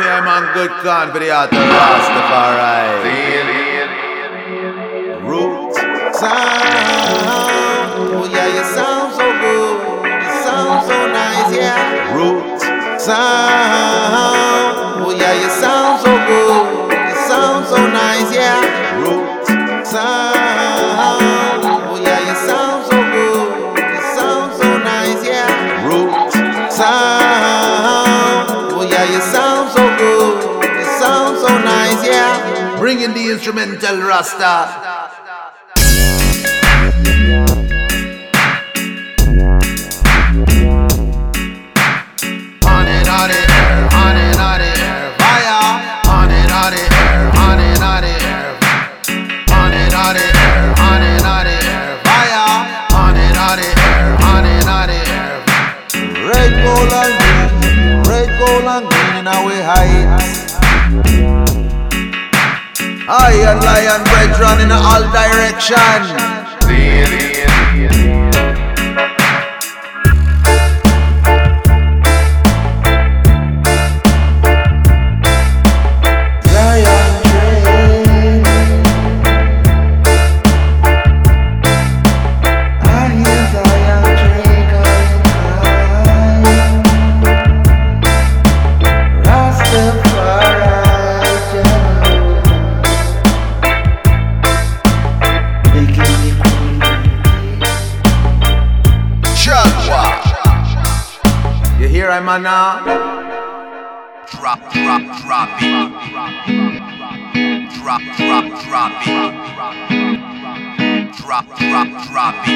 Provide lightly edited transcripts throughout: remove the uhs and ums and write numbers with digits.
pay a man good con for the art of Rastafari. Roots sound. Oh yeah, you sound so good. You sound so nice, yeah. Roots sound. Oh yeah, you sound so good. You sound so nice, yeah. Roots sound. Oh yeah, you sound so good. You sound so nice, yeah. Roots sound. Oh yeah, you sound so good. You sound so nice, yeah. Bringing the instrumental Rasta. Red, gold and green in our heights. I and lion brethren in all direction. I'm on now. Drop it. Drop it. Drop it.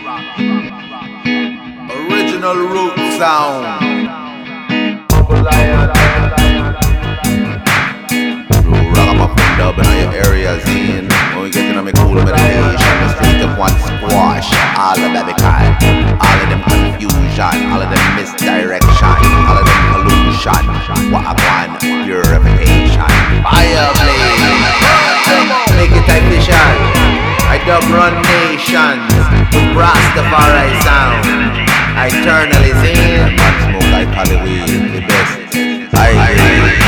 Original root sound. Dub in your area scene. When we get in my cool meditation, the street of one squash. All of that kind, all of them confusion, all of them misdirection, all of them pollution. What I want, purification. Fire blaze, make it efficient. I dub run nations with Rastafari sound. I eternally sing. Man smoke like Hollywood, the best. I